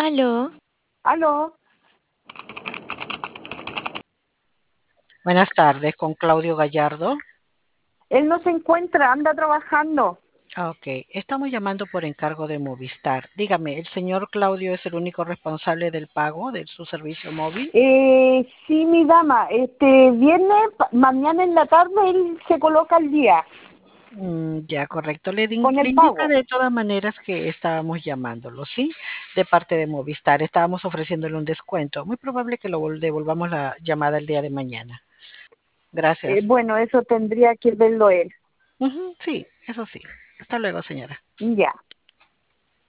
Aló, Aló, Buenas tardes, con Claudio Gallardo. él no se encuentra, anda trabajando. Ok, estamos llamando por encargo de Movistar. Dígame, ¿el señor Claudio es el único responsable del pago de su servicio móvil? Sí, mi dama, viene mañana en la tarde, él se coloca al día Ya, correcto. con Le el indica pago. de todas maneras que estábamos llamándolo, ¿sí? De parte de Movistar. Estábamos ofreciéndole un descuento. Muy probable que lo devolvamos la llamada el día de mañana. Gracias. Bueno, eso tendría que verlo él. Sí, eso sí. Hasta luego, señora. Ya.